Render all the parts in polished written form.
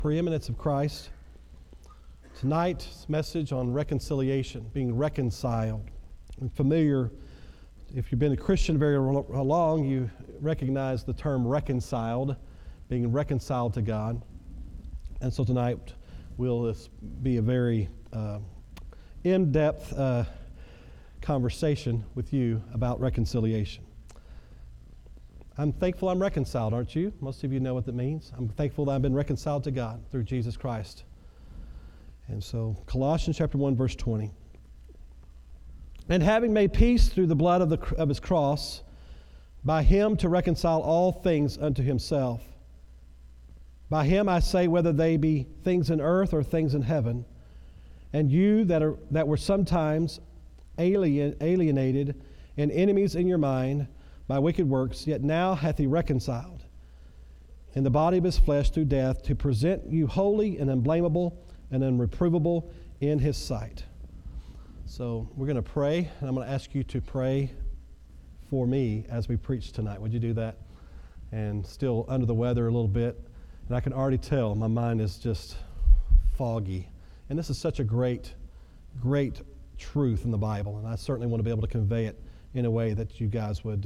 preeminence of Christ. Tonight's message on reconciliation, being reconciled. And familiar, if you've been a Christian very long, you recognize the term reconciled, being reconciled to God. And so tonight will be a very in-depth conversation with you about reconciliation. I'm thankful I'm reconciled, aren't you? Most of you know what that means. I'm thankful that I've been reconciled to God through Jesus Christ. And so Colossians chapter 1, verse 20. And having made peace through the blood of his cross, by him to reconcile all things unto himself. By him I say, whether they be things in earth or things in heaven, and you that were sometimes alienated and enemies in your mind by wicked works, yet now hath he reconciled in the body of his flesh through death, to present you holy and unblameable and unreprovable in his sight. So we're going to pray, and I'm going to ask you to pray for me as we preach tonight. Would you do that? And still under the weather a little bit, and I can already tell my mind is just foggy. And this is such a great, great truth in the Bible, and I certainly want to be able to convey it in a way that you guys would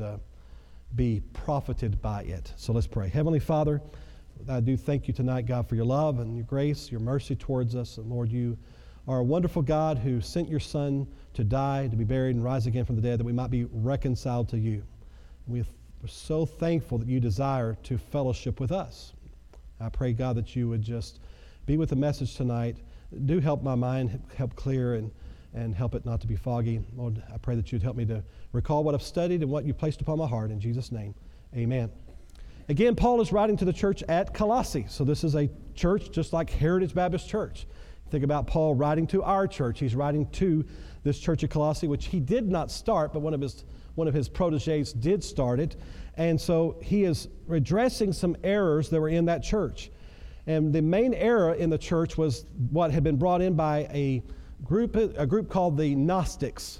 be profited by it. So let's pray. Heavenly Father, I do thank you tonight, God, for your love and your grace, your mercy towards us. And Lord, you are a wonderful God who sent your Son to die, to be buried, and rise again from the dead, that we might be reconciled to you. And we're so thankful that you desire to fellowship with us. I pray, God, that you would just be with the message tonight. Do help my mind, help clear and help it not to be foggy. Lord, I pray that you'd help me to recall what I've studied and what you placed upon my heart. In Jesus' name, amen. Again, Paul is writing to the church at Colossae. So this is a church just like Heritage Baptist Church. Think about Paul writing to our church. He's writing to this church at Colossae, which he did not start, but one of his protégés did start it. And so he is addressing some errors that were in that church. And the main error in the church was what had been brought in by a group called the Gnostics.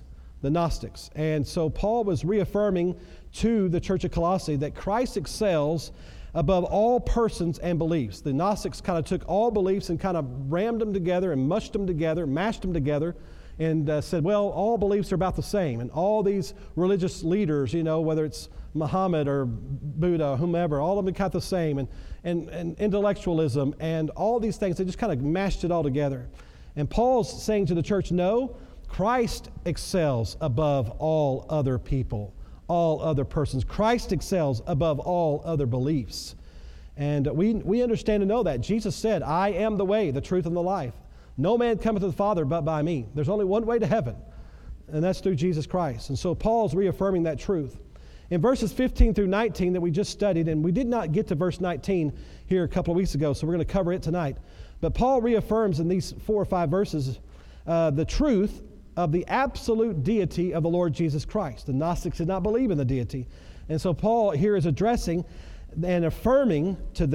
And so Paul was reaffirming to the church of Colossae that Christ excels above all persons and beliefs. The Gnostics kind of took all beliefs and kind of rammed them together and mashed them together, and said, well, all beliefs are about the same. And all these religious leaders, whether it's Muhammad or Buddha, whomever, all of them kind of the same. And intellectualism and all these things, they just kind of mashed it all together. And Paul's saying to the church, no, Christ excels above all other people, all other persons. Christ excels above all other beliefs. And we understand and know that. Jesus said, I am the way, the truth, and the life. No man cometh to the Father but by me. There's only one way to heaven, and that's through Jesus Christ. And so Paul's reaffirming that truth. In verses 15 through 19 that we just studied, and we did not get to verse 19 here a couple of weeks ago, so we're going to cover it tonight. But Paul reaffirms in these 4 or 5 verses the truth of the absolute deity of the Lord Jesus Christ. The Gnostics did not believe in the deity. And so Paul here is addressing and reaffirming to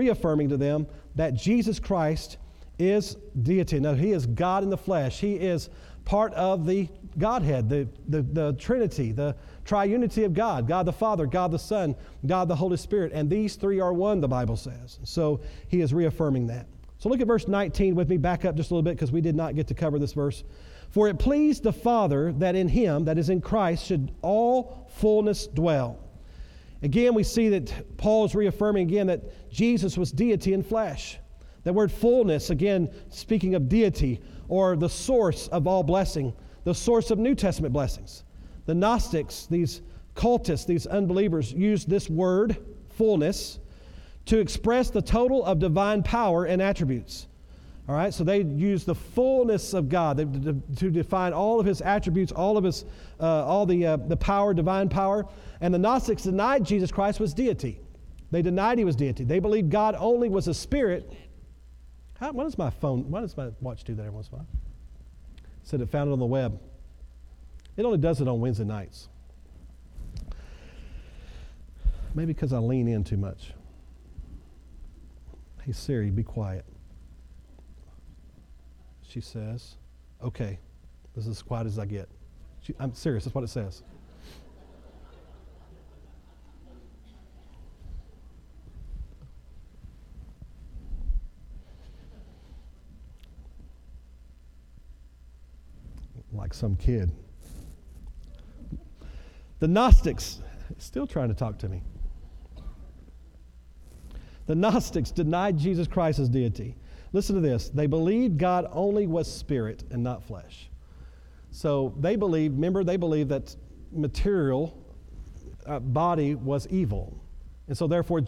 them that Jesus Christ is deity. Now, he is God in the flesh. He is part of the Godhead, the Trinity, the triunity of God, God the Father, God the Son, God the Holy Spirit. And these three are one, the Bible says. So he is reaffirming that. So look at verse 19 with me. Back up just a little bit because we did not get to cover this verse. For it pleased the Father that in him, that is in Christ, should all fullness dwell. Again, we see that Paul is reaffirming again that Jesus was deity in flesh. That word fullness, again, speaking of deity, or the source of all blessing, the source of New Testament blessings. The Gnostics, these cultists, these unbelievers, used this word, fullness, to express the total of divine power and attributes. All right, so they use the fullness of God to define all of his attributes, all of his, the power, divine power. And the Gnostics denied Jesus Christ was deity. They denied he was deity. They believed God only was a spirit. Why does my watch do that every once in a while? Said it found it on the web. It only does it on Wednesday nights. Maybe because I lean in too much. Hey Siri, be quiet. She says, okay, this is as quiet as I get. I'm serious, that's what it says. like some kid. The Gnostics, still trying to talk to me. The Gnostics denied Jesus Christ's deity. Listen to this. They believed God only was spirit and not flesh. So they believed that material body was evil. And so therefore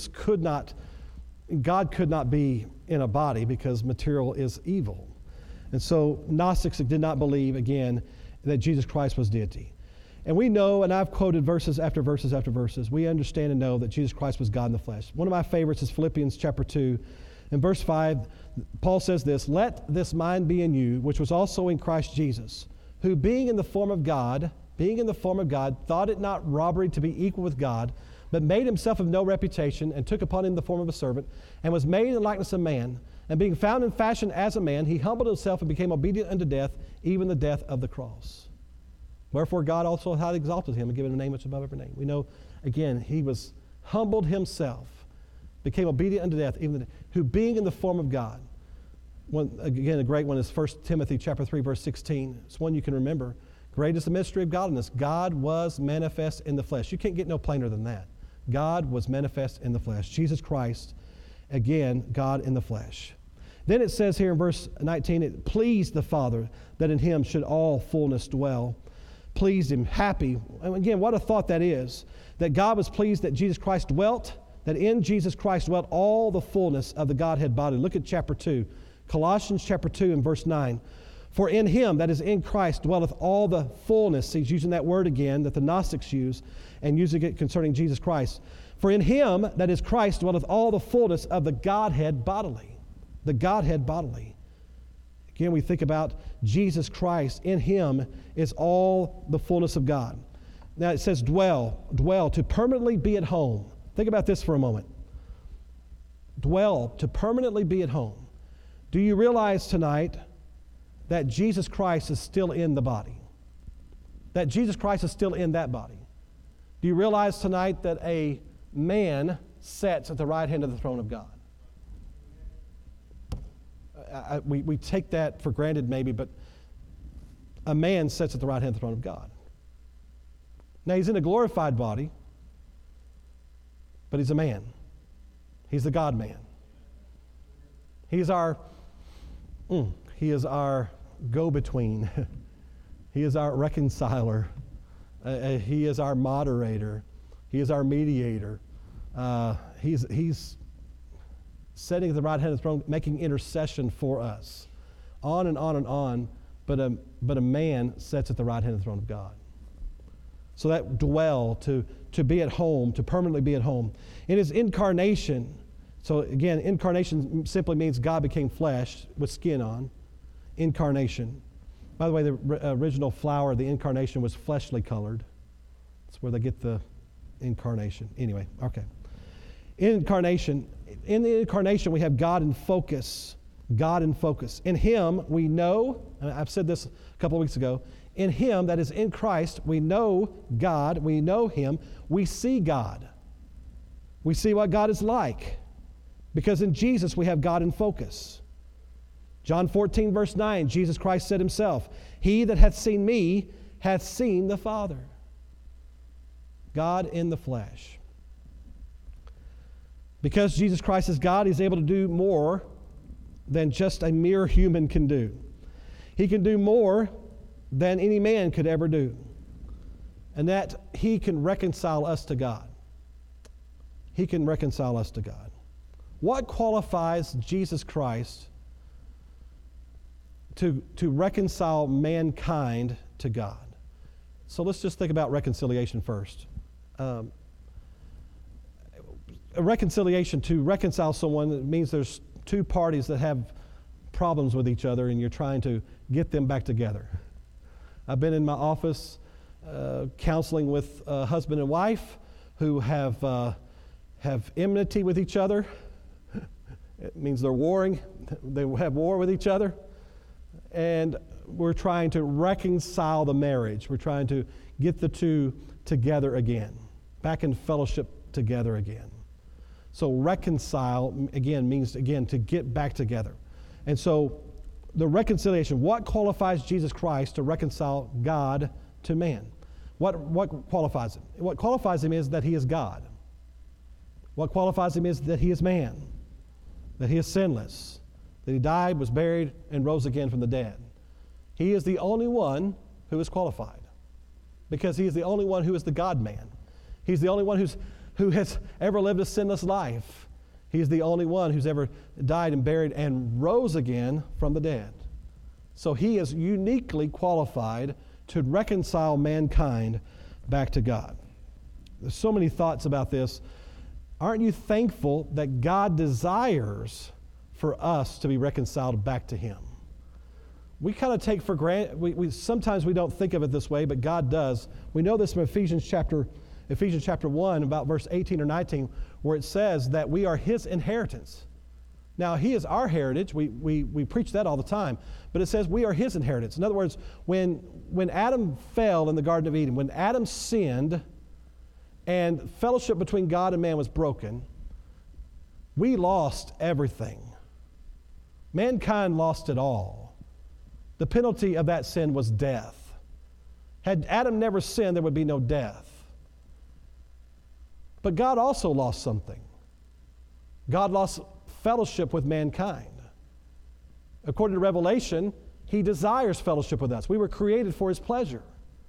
God could not be in a body because material is evil. And so Gnostics did not believe, again, that Jesus Christ was deity. And we know, and I've quoted verses after verses after verses, we understand and know that Jesus Christ was God in the flesh. One of my favorites is Philippians chapter 2. In verse 5, Paul says this, "Let this mind be in you, which was also in Christ Jesus, who being in the form of God, thought it not robbery to be equal with God, but made himself of no reputation, and took upon him the form of a servant, and was made in the likeness of man. And being found in fashion as a man, he humbled himself and became obedient unto death, even the death of the cross. Wherefore God also highly exalted him and given him a name which is above every name." We know, again, he was humbled himself, became obedient unto death, who being in the form of God. Again, a great one is 1 Timothy chapter 3, verse 16. It's one you can remember. "Great is the mystery of godliness. God was manifest in the flesh." You can't get no plainer than that. God was manifest in the flesh. Jesus Christ, again, God in the flesh. Then it says here in verse 19, "It pleased the Father that in him should all fullness dwell." Pleased him, happy. And again, what a thought that is. That God was pleased that Jesus Christ dwelt, that in Jesus Christ dwelt all the fullness of the Godhead bodily. Look at chapter 2. Colossians chapter 2 and verse 9. "For in him," that is in Christ, "dwelleth all the fullness." He's using that word again that the Gnostics use and using it concerning Jesus Christ. "For in him," that is Christ, "dwelleth all the fullness of the Godhead bodily." The Godhead bodily. Again, we think about Jesus Christ. In him is all the fullness of God. Now it says dwell, to permanently be at home. Think about this for a moment. Dwell, to permanently be at home. Do you realize tonight that Jesus Christ is still in the body? That Jesus Christ is still in that body? Do you realize tonight that a man sits at the right hand of the throne of God? We take that for granted maybe, but a man sits at the right hand of the throne of God. Now he's in a glorified body, but he's a man. He's the God-man. He is our go-between. He is our reconciler. He is our moderator. He is our mediator. He's sitting at the right hand of the throne, making intercession for us. On and on and on, but a man sits at the right hand of the throne of God. So that dwell, to be at home, to permanently be at home. In his incarnation, so again, incarnation simply means God became flesh with skin on. Incarnation. By the way, the original flower of the incarnation was fleshly colored. That's where they get the incarnation. Anyway, okay. In the incarnation, we have God in focus. God in focus. In him, we know, and I've said this a couple of weeks ago, in him, that is in Christ, we know God, we know him, we see God. We see what God is like. Because in Jesus, we have God in focus. John 14, verse 9, Jesus Christ said himself, "He that hath seen me hath seen the Father." God in the flesh. Because Jesus Christ is God, he's able to do more than just a mere human can do. He can do more than any man could ever do. And that he can reconcile us to God. He can reconcile us to God. What qualifies Jesus Christ to reconcile mankind to God? So let's just think about reconciliation first. A reconciliation, to reconcile someone, means there's two parties that have problems with each other and you're trying to get them back together. I've been in my office counseling with a husband and wife who have enmity with each other. It means they're warring. They have war with each other. And we're trying to reconcile the marriage. We're trying to get the two together again, back in fellowship together again. So reconcile, again, means, again, to get back together. And so the reconciliation. What qualifies Jesus Christ to reconcile God to man? What qualifies him? What qualifies him is that he is God. What qualifies him is that he is man, that he is sinless, that he died, was buried, and rose again from the dead. He is the only one who is qualified because he is the only one who is the God-man. He's the only one who has ever lived a sinless life. He's the only one who's ever died and buried and rose again from the dead. So he is uniquely qualified to reconcile mankind back to God. There's so many thoughts about this. Aren't you thankful that God desires for us to be reconciled back to him? We kind of take for granted, sometimes we don't think of it this way, but God does. We know this from Ephesians chapter 1, about verse 18 or 19, where it says that we are his inheritance. Now, he is our heritage. We preach that all the time. But it says we are his inheritance. In other words, when Adam fell in the Garden of Eden, when Adam sinned and fellowship between God and man was broken, we lost everything. Mankind lost it all. The penalty of that sin was death. Had Adam never sinned, there would be no death. But God also lost something. God lost fellowship with mankind. According to Revelation, he desires fellowship with us. We were created for his pleasure.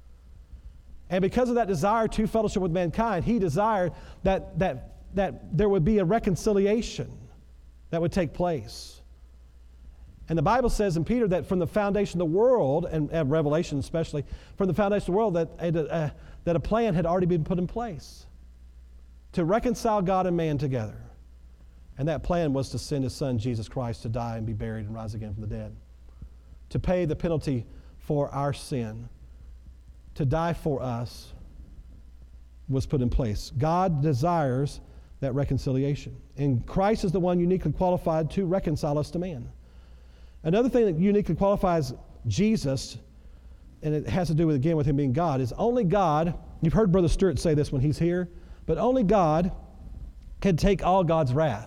And because of that desire to fellowship with mankind, he desired that there would be a reconciliation that would take place. And the Bible says in Peter that from the foundation of the world, and Revelation especially, from the foundation of the world, that a plan had already been put in place to reconcile God and man together. And that plan was to send his son, Jesus Christ, to die and be buried and rise again from the dead, to pay the penalty for our sin, to die for us, was put in place. God desires that reconciliation. And Christ is the one uniquely qualified to reconcile us to man. Another thing that uniquely qualifies Jesus, and it has to do with him being God, is only God, you've heard Brother Stewart say this when he's here, but only God can take all God's wrath.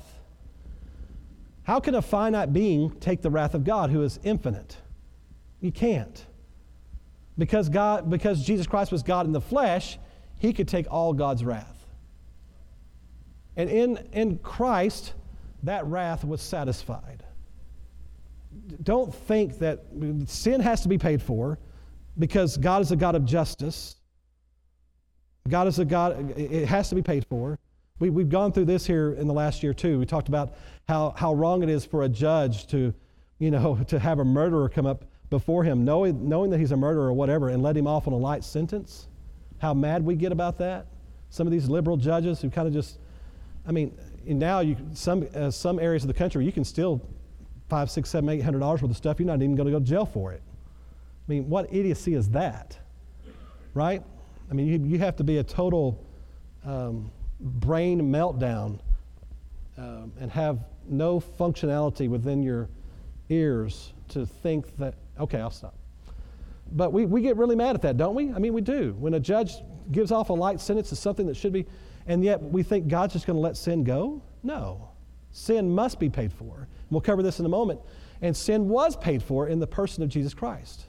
How can a finite being take the wrath of God who is infinite? You can't. Because Jesus Christ was God in the flesh, he could take all God's wrath. And in Christ, that wrath was satisfied. Don't think that sin has to be paid for because God is a God of justice. God is a God, it has to be paid for. We've gone through this here in the last year too. We talked about how wrong it is for a judge to have a murderer come up before him, knowing that he's a murderer or whatever, and let him off on a light sentence. How mad we get about that. Some of these liberal judges who kind of just, now some areas of the country you can steal $500, $600, $700, $800 worth of stuff. You're not even going to go to jail for it. What idiocy is that, right? You have to be a total brain meltdown and have no functionality within your ears to think that, okay, I'll stop. But we get really mad at that, don't we? We do. When a judge gives off a light sentence to something that should be, and yet we think God's just going to let sin go? No. Sin must be paid for. We'll cover this in a moment. And sin was paid for in the person of Jesus Christ.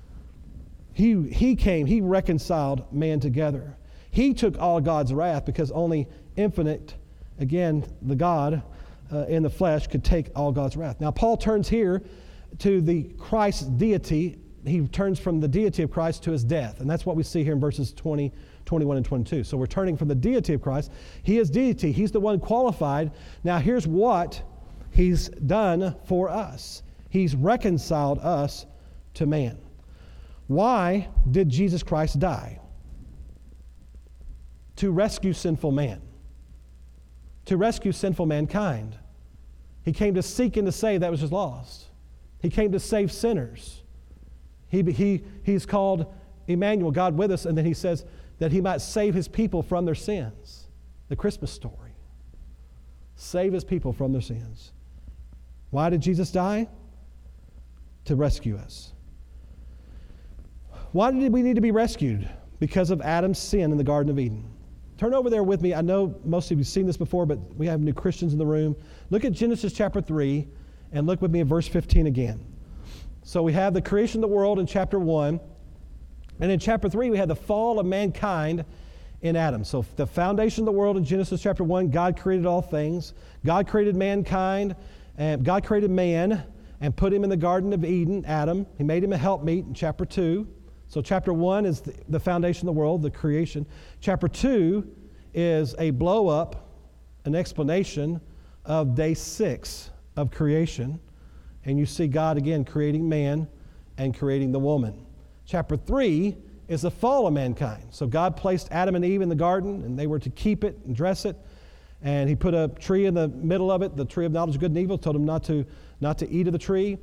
He came, he reconciled man together. He took all God's wrath because only infinite, again, the God in the flesh could take all God's wrath. Now, Paul turns here to the Christ's deity. He turns from the deity of Christ to his death. And that's what we see here in verses 20, 21, and 22. So we're turning from the deity of Christ. He is deity. He's the one qualified. Now, here's what he's done for us. He's reconciled us to man. Why did Jesus Christ die? To rescue sinful man. To rescue sinful mankind. He came to seek and to save that which was lost. He came to save sinners. He's called Emmanuel, God with us, and then he says that he might save his people from their sins. The Christmas story. Save his people from their sins. Why did Jesus die? To rescue us. Why did we need to be rescued? Because of Adam's sin in the Garden of Eden. Turn over there with me. I know most of you have seen this before, but we have new Christians in the room. Look at Genesis chapter 3 and look with me at verse 15 again. So we have the creation of the world in chapter 1. And in chapter 3, we had the fall of mankind in Adam. So the foundation of the world in Genesis chapter 1, God created all things. God created mankind, and God created man and put him in the Garden of Eden, Adam. He made him a helpmeet in chapter 2. So chapter 1 is the foundation of the world, the creation. Chapter 2 is a blow-up, an explanation of day 6 of creation. And you see God again creating man and creating the woman. Chapter 3 is the fall of mankind. So God placed Adam and Eve in the garden, and they were to keep it and dress it. And he put a tree in the middle of it, the tree of knowledge of good and evil, told them not to eat of the tree.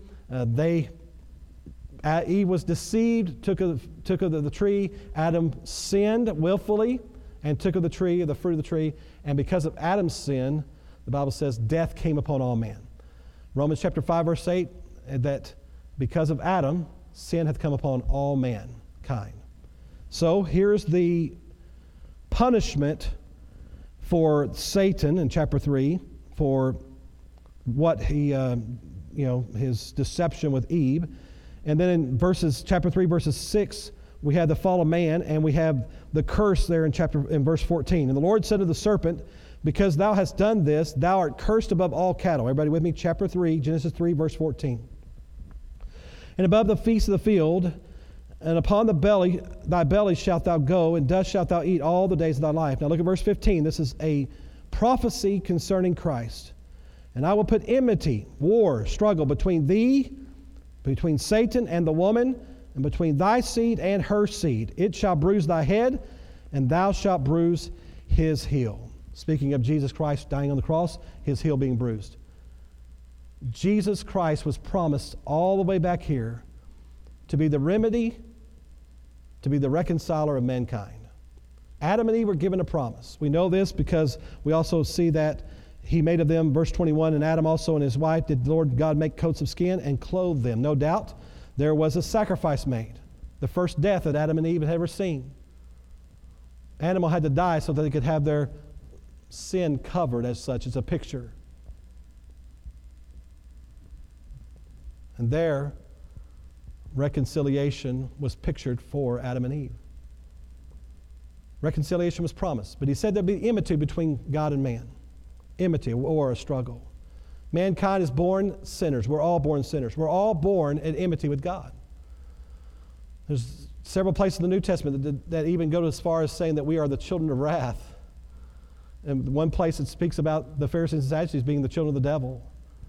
Eve was deceived, took of the tree. Adam sinned willfully and took of the tree, of the fruit of the tree. And because of Adam's sin, the Bible says death came upon all men. Romans chapter 5, verse 8, that because of Adam, sin hath come upon all mankind. So here's the punishment for Satan in chapter 3 for what he, his deception with Eve. And then in chapter 3, verses 6, we have the fall of man, and we have the curse there in verse 14. And the Lord said to the serpent, because thou hast done this, thou art cursed above all cattle. Everybody with me? Chapter 3, Genesis 3, verse 14. And above the beasts of the field, and upon thy belly shalt thou go, and dust shalt thou eat all the days of thy life. Now look at verse 15. This is a prophecy concerning Christ. And I will put enmity, war, struggle between thee, between Satan and the woman, and between thy seed and her seed. It shall bruise thy head, and thou shalt bruise his heel. Speaking of Jesus Christ dying on the cross, his heel being bruised. Jesus Christ was promised all the way back here to be the remedy, to be the reconciler of mankind. Adam and Eve were given a promise. We know this because we also see that he made of them, verse 21, and Adam also and his wife did the Lord God make coats of skin and clothe them. No doubt there was a sacrifice made, the first death that Adam and Eve had ever seen. Animal had to die so that they could have their sin covered as such. It's a picture. And there, reconciliation was pictured for Adam and Eve. Reconciliation was promised. But he said there'd be enmity between God and man. Enmity or a struggle. Mankind is born sinners. We're all born sinners. We're all born at enmity with God. There's several places in the New Testament that even go as far as saying that we are the children of wrath. And one place it speaks about the Pharisees and Sadducees being the children of the devil.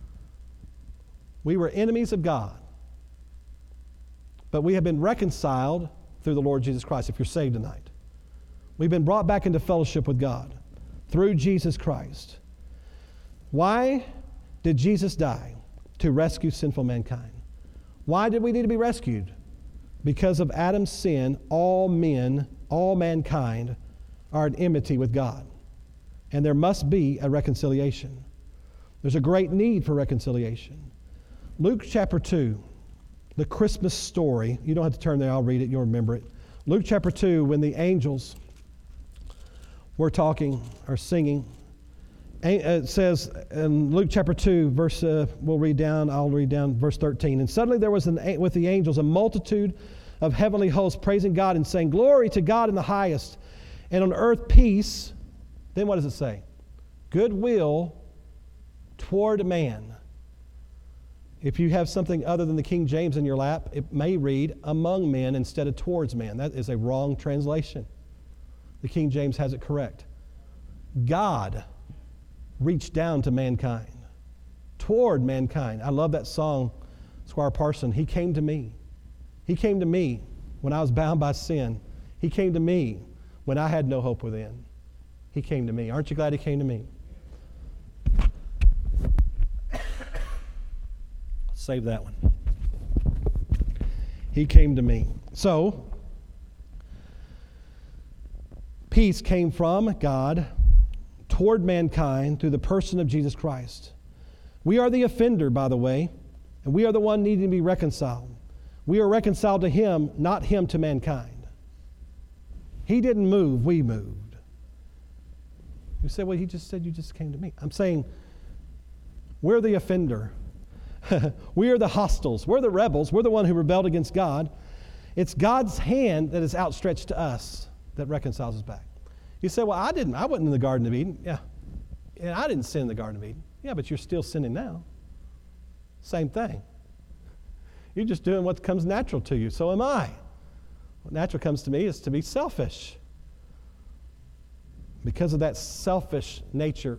We were enemies of God. But we have been reconciled through the Lord Jesus Christ, if you're saved tonight. We've been brought back into fellowship with God through Jesus Christ. Why did Jesus die? To rescue sinful mankind. Why did we need to be rescued? Because of Adam's sin, all men, all mankind are at enmity with God. And there must be a reconciliation. There's a great need for reconciliation. Luke chapter 2, the Christmas story. You don't have to turn there, I'll read it, you'll remember it. Luke chapter 2, when the angels were talking or singing, it says in Luke chapter 2, I'll read down verse 13. And suddenly there was with the angels a multitude of heavenly hosts praising God and saying, Glory to God in the highest, and on earth peace. Then what does it say? Goodwill toward man. If you have something other than the King James in your lap, it may read among men instead of towards man. That is a wrong translation. The King James has it correct. God reached down to mankind, toward mankind. I love that song, Squire Parson. He came to me. He came to me when I was bound by sin. He came to me when I had no hope within. He came to me. Aren't you glad he came to me? Save that one. He came to me. So, peace came from God toward mankind through the person of Jesus Christ. We are the offender, by the way, and we are the one needing to be reconciled. We are reconciled to him, not him to mankind. He didn't move, we moved. You say, well, he just said you just came to me. I'm saying we're the offender. We are the hostiles. We're the rebels. We're the one who rebelled against God. It's God's hand that is outstretched to us that reconciles us back. You say, well, I wasn't in the Garden of Eden. Yeah. And I didn't sin in the Garden of Eden. Yeah, but you're still sinning now. Same thing. You're just doing what comes natural to you. So am I. What natural comes to me is to be selfish. Because of that selfish nature,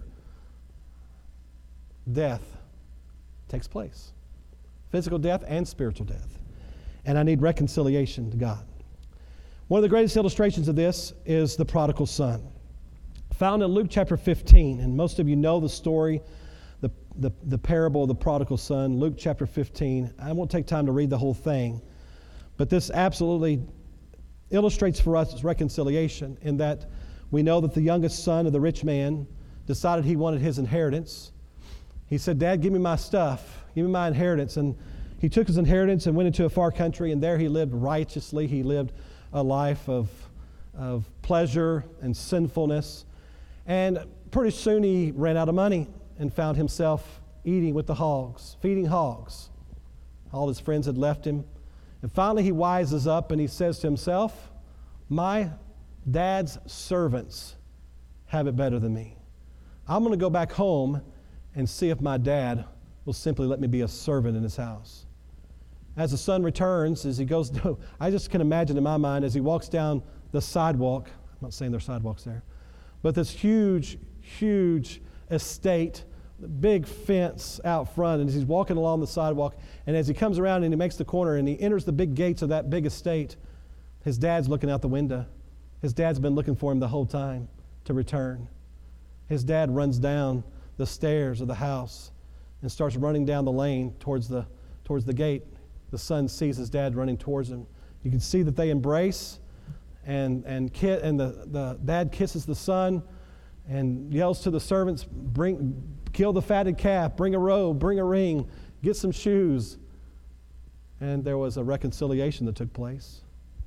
death takes place. Physical death and spiritual death. And I need reconciliation to God. One of the greatest illustrations of this is the prodigal son. Found in Luke chapter 15, and most of you know the story, the parable of the prodigal son, Luke chapter 15. I won't take time to read the whole thing, but this absolutely illustrates for us reconciliation in that we know that the youngest son of the rich man decided he wanted his inheritance. He said, Dad, give me my stuff. Give me my inheritance. And he took his inheritance and went into a far country, and there he lived righteously. He lived a life of pleasure and sinfulness. And pretty soon he ran out of money and found himself eating with the hogs, feeding hogs. All his friends had left him. And finally he wises up and he says to himself, my dad's servants have it better than me. I'm going to go back home and see if my dad will simply let me be a servant in his house. As the son returns, as he goes, I just can imagine in my mind as he walks down the sidewalk, I'm not saying there's sidewalks there, but this huge, huge estate, big fence out front, and as he's walking along the sidewalk, and as he comes around and he makes the corner and he enters the big gates of that big estate, his dad's looking out the window. His dad's been looking for him the whole time to return. His dad runs down the stairs of the house and starts running down the lane towards the gate. The son sees his dad running towards him. You can see that they embrace, and the dad kisses the son and yells to the servants, kill the fatted calf, bring a robe, bring a ring, get some shoes. And there was a reconciliation that took place.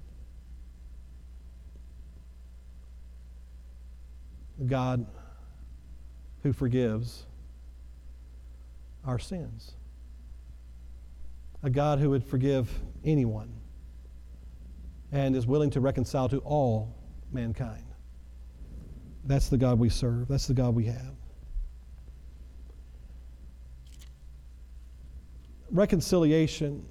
God who forgives our sins. A God who would forgive anyone and is willing to reconcile to all mankind. That's the God we serve. That's the God we have. Reconciliation.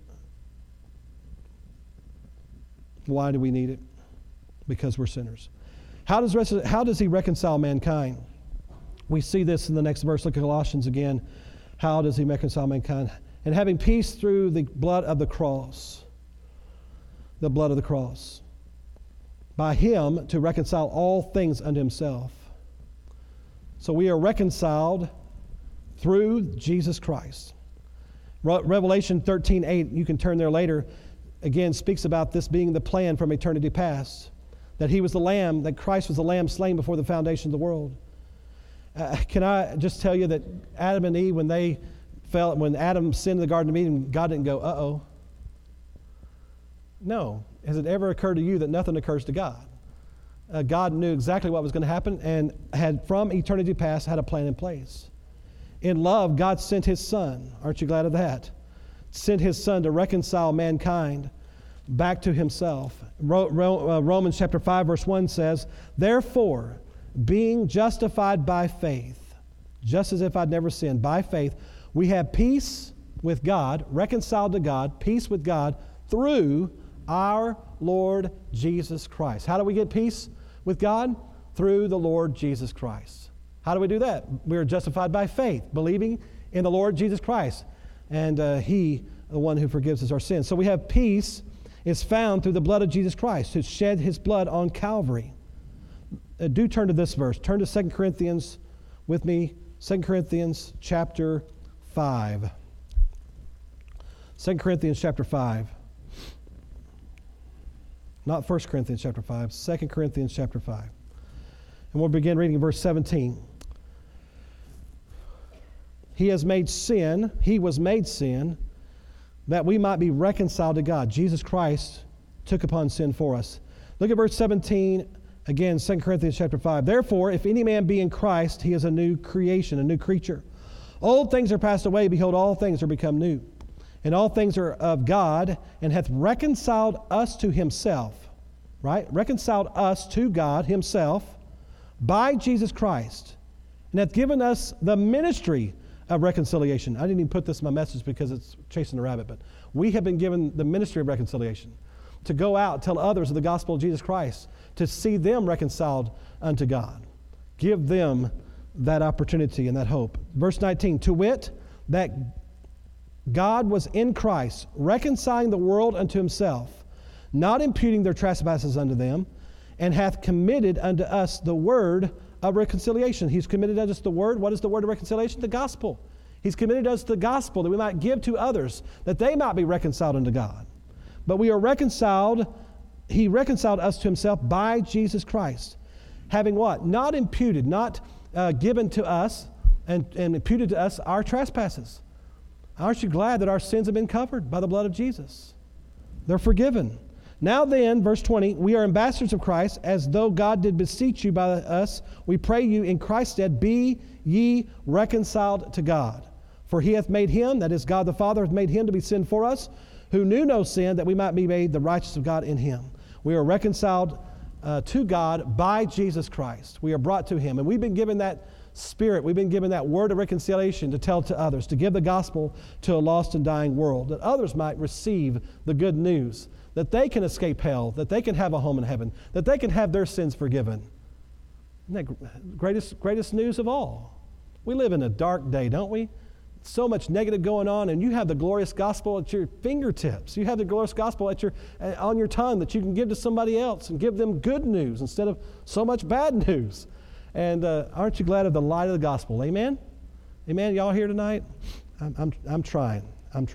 Why do we need it? Because we're sinners. How does he reconcile mankind? We see this in the next verse. Look at Colossians again. How does he reconcile mankind? And having peace through the blood of the cross. The blood of the cross. By him to reconcile all things unto himself. So we are reconciled through Jesus Christ. Revelation 13:8, you can turn there later, again speaks about this being the plan from eternity past. That he was the lamb, that Christ was the lamb slain before the foundation of the world. Can I just tell you that Adam and Eve, when Adam sinned in the Garden of Eden, God didn't go, uh-oh. No. Has it ever occurred to you that nothing occurs to God? God knew exactly what was going to happen and had from eternity past had a plan in place. In love, God sent his son. Aren't you glad of that? Sent his son to reconcile mankind back to himself. Romans chapter 5 verse 1 says, therefore, being justified by faith, just as if I'd never sinned, by faith, we have peace with God, reconciled to God, peace with God through our Lord Jesus Christ. How do we get peace with God? Through the Lord Jesus Christ. How do we do that? We are justified by faith, believing in the Lord Jesus Christ. And he, the one who forgives us our sins. So we have peace is found through the blood of Jesus Christ, who shed his blood on Calvary. Do turn to this verse. Turn to 2 Corinthians with me. 2 Corinthians chapter 5. 2 Corinthians chapter 5. Not 1 Corinthians chapter 5. 2 Corinthians chapter 5. And we'll begin reading verse 17. He was made sin, that we might be reconciled to God. Jesus Christ took upon sin for us. Look at verse 17, again, 2 Corinthians chapter 5. Therefore, if any man be in Christ, he is a new creation, a new creature. Old things are passed away. Behold, all things are become new. And all things are of God, and hath reconciled us to himself. Right? Reconciled us to God himself by Jesus Christ, and hath given us the ministry of reconciliation. I didn't even put this in my message because it's chasing a rabbit, but we have been given the ministry of reconciliation to go out, tell others of the gospel of Jesus Christ, to see them reconciled unto God. Give them that opportunity and that hope. Verse 19, to wit, that God was in Christ, reconciling the world unto himself, not imputing their trespasses unto them, and hath committed unto us the word of reconciliation. He's committed unto us the word. What is the word of reconciliation? The gospel. He's committed us the gospel that we might give to others, that they might be reconciled unto God. But we are reconciled, he reconciled us to himself by Jesus Christ. Having what? Not imputed, not given to us and imputed to us our trespasses. Aren't you glad that our sins have been covered by the blood of Jesus? They're forgiven. Now then, verse 20, we are ambassadors of Christ, as though God did beseech you by us. We pray you in Christ's stead, be ye reconciled to God. For he hath made him, that is God the Father, hath made him to be sin for us, who knew no sin, that we might be made the righteousness of God in him. We are reconciled to God by Jesus Christ. We are brought to him. And we've been given that Spirit, we've been given that word of reconciliation to tell to others, to give the gospel to a lost and dying world, that others might receive the good news, that they can escape hell, that they can have a home in heaven, that they can have their sins forgiven. Isn't that greatest news of all? We live in a dark day, don't we? So much negative going on, and you have the glorious gospel at your fingertips. You have the glorious gospel on your tongue that you can give to somebody else and give them good news instead of so much bad news. And aren't you glad of the light of the gospel? Amen? Amen? Y'all here tonight? I'm trying.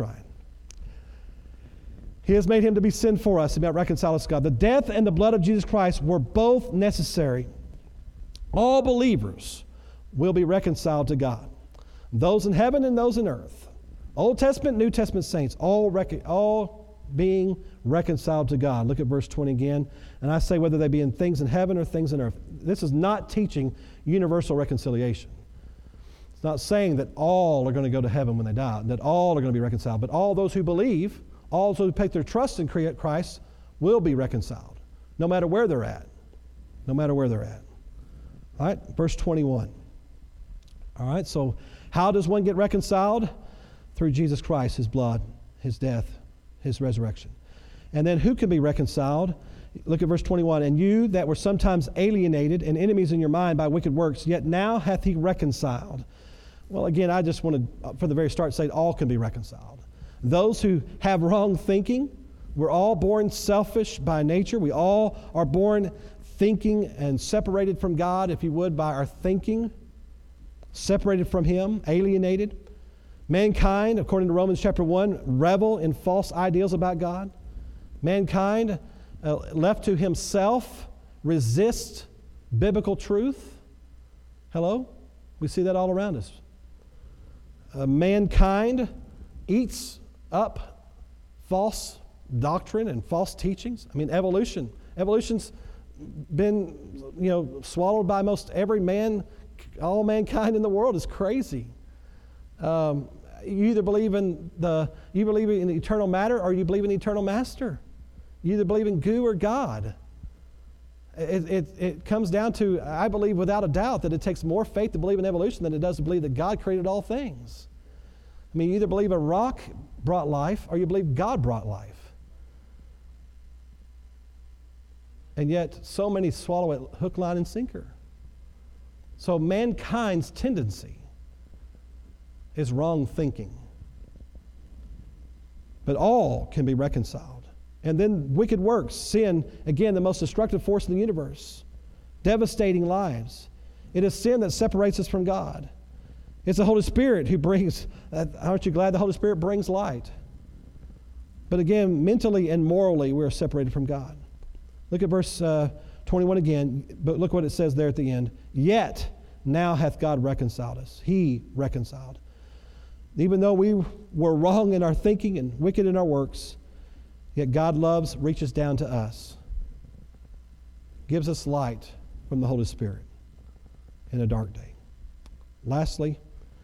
He has made him to be sin for us, about reconcile us to God. The death and the blood of Jesus Christ were both necessary. All believers will be reconciled to God. Those in heaven and those in earth. Old Testament, New Testament saints, all being reconciled to God. Look at verse 20 again. And I say whether they be in things in heaven or things in earth. This is not teaching universal reconciliation. It's not saying that all are going to go to heaven when they die, that all are going to be reconciled. But all those who believe, all those who put their trust in Christ will be reconciled, no matter where they're at. No matter where they're at. All right, verse 21. All right, so how does one get reconciled? Through Jesus Christ, his blood, his death, his resurrection. And then who can be reconciled? Look at verse 21. And you that were sometimes alienated and enemies in your mind by wicked works, yet now hath he reconciled. Well, again, I just want to, from the very start, say all can be reconciled. Those who have wrong thinking, we're all born selfish by nature. We all are born thinking and separated from God, if you would, by our thinking. Separated from him, alienated. Mankind, according to Romans chapter 1, revel in false ideals about God. Mankind, left to himself, resist biblical truth. Hello? We see that all around us. Mankind eats up false doctrine and false teachings. I mean, evolution. Evolution's been, swallowed by most every man. All mankind in the world is crazy. You either believe in eternal matter or you believe in eternal master. You either believe in goo or God. It comes down to, I believe without a doubt, that it takes more faith to believe in evolution than it does to believe that God created all things. I mean, you either believe a rock brought life or you believe God brought life. And yet, so many swallow it hook, line, and sinker. So mankind's tendency is wrong thinking. But all can be reconciled. And then wicked works, sin, again, the most destructive force in the universe, devastating lives. It is sin that separates us from God. It's the Holy Spirit who brings, aren't you glad the Holy Spirit brings light? But again, mentally and morally, we are separated from God. Look at verse 21 again, but look what it says there at the end. Yet now hath God reconciled us. He reconciled. Even though we were wrong in our thinking and wicked in our works, yet God loves, reaches down to us, gives us light from the Holy Spirit in a dark day. Lastly,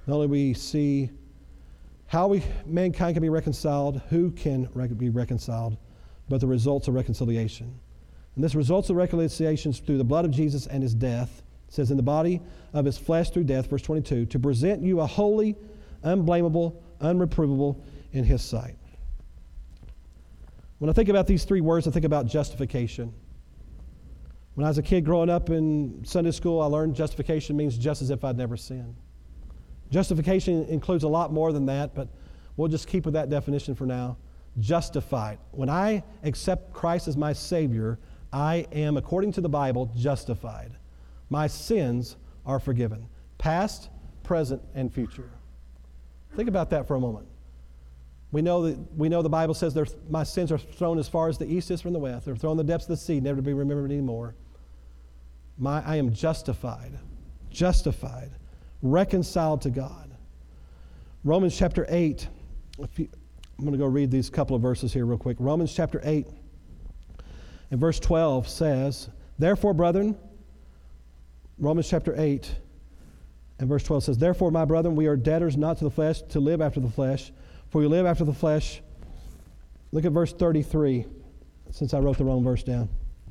Not only we see how mankind can be reconciled, who can be reconciled, but the results of reconciliation. And this results of reconciliation is through the blood of Jesus and his death. It says, in the body of his flesh through death, verse 22, to present you a holy, unblameable, unreprovable in his sight. When I think about these three words, I think about justification. When I was a kid growing up in Sunday school, I learned justification means just as if I'd never sinned. Justification includes a lot more than that, but we'll just keep with that definition for now. Justified. When I accept Christ as my Savior, I am, according to the Bible, justified. My sins are forgiven. Past, present, and future. Think about that for a moment. We know the Bible says my sins are thrown as far as the east is from the west. They're thrown in the depths of the sea, never to be remembered anymore. I am justified. Justified. Reconciled to God. Romans chapter 8. I'm going to go read these couple of verses here real quick. Romans chapter 8 and verse 12 says, therefore, brethren, Romans chapter 8 and verse 12 says, therefore, my brethren, we are debtors not to the flesh, to live after the flesh. For we live after the flesh. Look at verse 33, since I wrote the wrong verse down.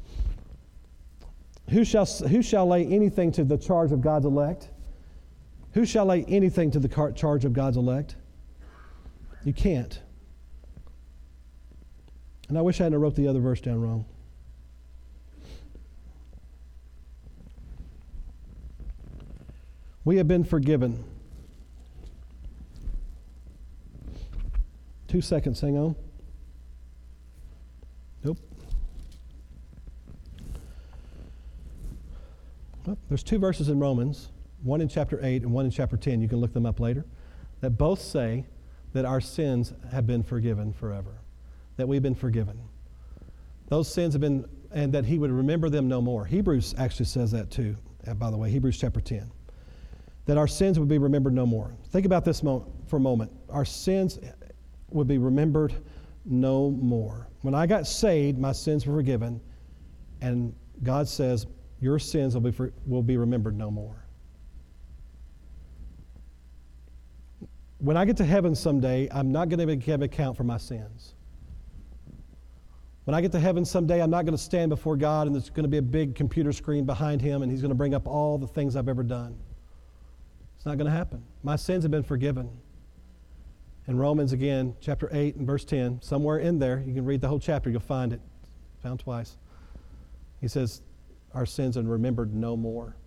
Who shall lay anything to the charge of God's elect? Who shall lay anything to the charge of God's elect? You can't. And I wish I hadn't wrote the other verse down wrong. We have been forgiven. 2 seconds, hang on. Nope. Well, there's two verses in Romans, one in chapter 8 and one in chapter 10, you can look them up later, that both say that our sins have been forgiven forever, that we've been forgiven. Those sins have been, and that he would remember them no more. Hebrews actually says that too, by the way, Hebrews chapter 10, that our sins would be remembered no more. Think about this for a moment. Our sins would be remembered no more. When I got saved, my sins were forgiven, and God says, your sins will be remembered no more. When I get to heaven someday, I'm not going to give account for my sins. When I get to heaven someday, I'm not going to stand before God and there's going to be a big computer screen behind him and he's going to bring up all the things I've ever done. It's not going to happen. My sins have been forgiven. In Romans again, chapter 8 and verse 10, somewhere in there, you can read the whole chapter, you'll find it. Found twice. He says, our sins are remembered no more.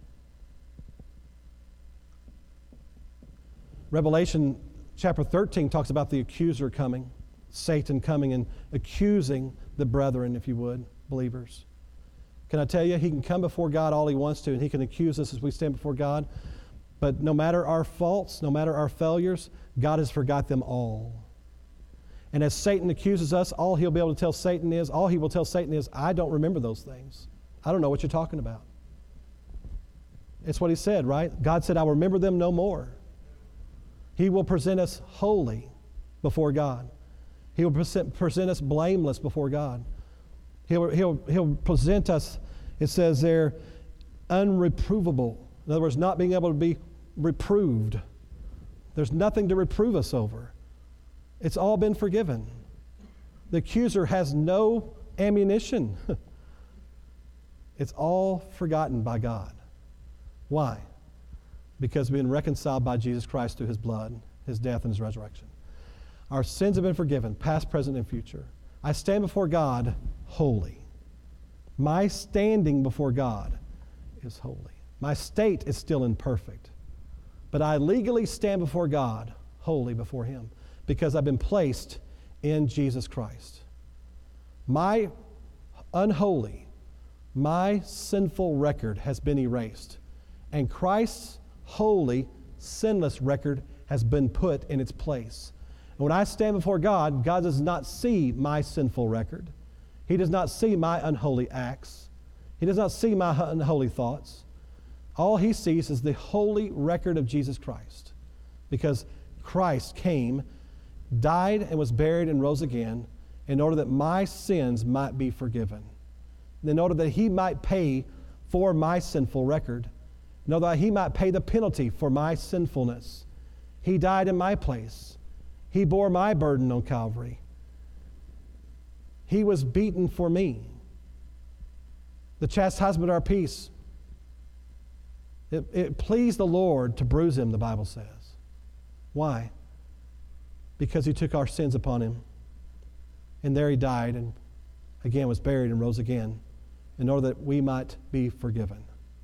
Revelation chapter 13 talks about the accuser coming, Satan coming and accusing the brethren, if you would, believers. Can I tell you, he can come before God all he wants to, and he can accuse us as we stand before God. But no matter our faults, no matter our failures, God has forgot them all. And as Satan accuses us, all he will tell Satan is, I don't remember those things. I don't know what you're talking about. It's what he said, right? God said, I'll remember them no more. He will present us holy before God. He will present us blameless before God. He'll present us, it says there, unreprovable. In other words, not being able to be reproved. There's nothing to reprove us over. It's all been forgiven. The accuser has no ammunition. It's all forgotten by God. Why? Because we've been reconciled by Jesus Christ through his blood, his death, and his resurrection. Our sins have been forgiven, past, present, and future. I stand before God holy. My standing before God is holy. My state is still imperfect. But I legally stand before God holy before him because I've been placed in Jesus Christ. My unholy, my sinful record has been erased. And Christ's holy, sinless record has been put in its place. And when I stand before God, God does not see my sinful record. He does not see my unholy acts. He does not see my unholy thoughts. All he sees is the holy record of Jesus Christ. Because Christ came, died, and was buried and rose again in order that my sins might be forgiven. In order that he might pay for my sinful record. In order that he might pay the penalty for my sinfulness. He died in my place. He bore my burden on Calvary. He was beaten for me. The chastisement of our peace. It pleased the Lord to bruise him, the Bible says. Why? Because he took our sins upon him. And there he died and again was buried and rose again in order that we might be forgiven.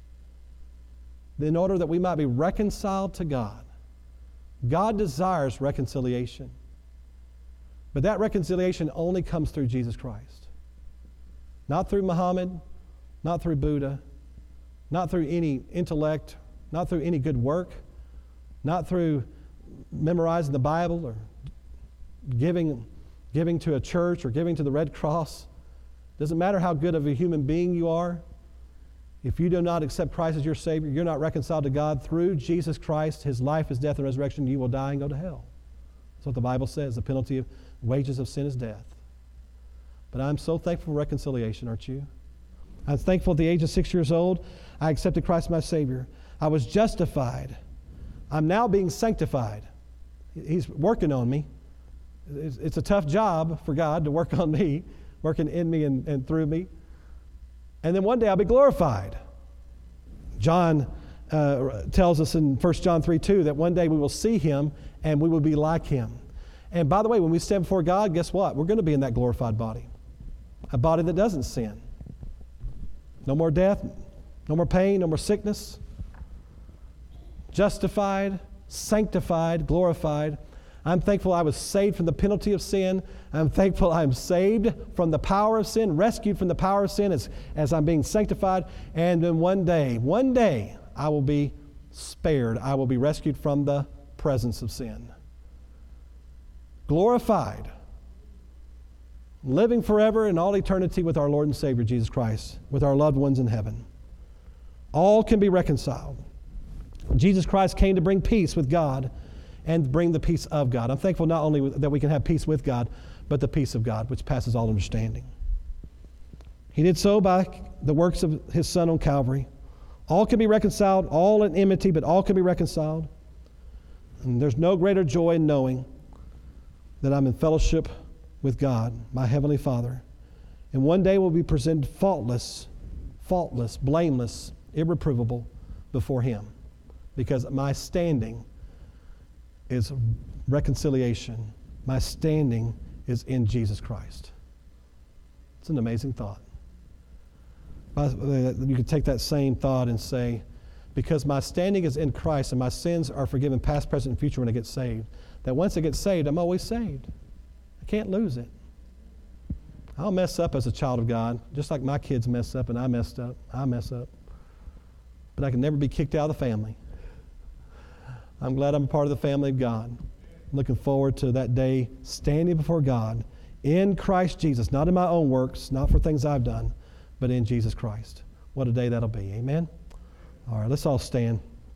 In order that we might be reconciled to God. God desires reconciliation. But that reconciliation only comes through Jesus Christ. Not through Muhammad, not through Buddha, not through any intellect, not through any good work, not through memorizing the Bible or giving to a church or giving to the Red Cross. Doesn't matter how good of a human being you are. If you do not accept Christ as your Savior, you're not reconciled to God through Jesus Christ, His life, His death, and resurrection, you will die and go to hell. That's what the Bible says. The penalty of wages of sin is death. But I'm so thankful for reconciliation, aren't you? I'm thankful at the age of 6 years old, I accepted Christ as my Savior. I was justified. I'm now being sanctified. He's working on me. It's a tough job for God to work on me, working in me and through me. And then one day I'll be glorified. John tells us in 1 John 3:2 that one day we will see Him and we will be like Him. And by the way, when we stand before God, guess what? We're going to be in that glorified body. A body that doesn't sin. No more death, no more pain, no more sickness. Justified, sanctified, glorified. I'm thankful I was saved from the penalty of sin. I'm thankful I'm saved from the power of sin, rescued from the power of sin as I'm being sanctified. And then one day, I will be spared. I will be rescued from the presence of sin. Glorified. Living forever in all eternity with our Lord and Savior, Jesus Christ, with our loved ones in heaven. All can be reconciled. Jesus Christ came to bring peace with God and bring the peace of God. I'm thankful not only that we can have peace with God, but the peace of God, which passes all understanding. He did so by the works of His Son on Calvary. All can be reconciled, all in enmity, but all can be reconciled. And there's no greater joy in knowing that I'm in fellowship with God, my Heavenly Father. And one day we'll be presented faultless, blameless, irreprovable before Him. Because my standing is reconciliation. My standing is in Jesus Christ. It's an amazing thought. You could take that same thought and say, because my standing is in Christ and my sins are forgiven past, present, and future when I get saved, that once I get saved, I'm always saved. I can't lose it. I'll mess up as a child of God, just like my kids mess up and I mess up. But I can never be kicked out of the family. I'm glad I'm a part of the family of God. Looking forward to that day standing before God in Christ Jesus, not in my own works, not for things I've done, but in Jesus Christ. What a day that'll be. Amen? All right, let's all stand.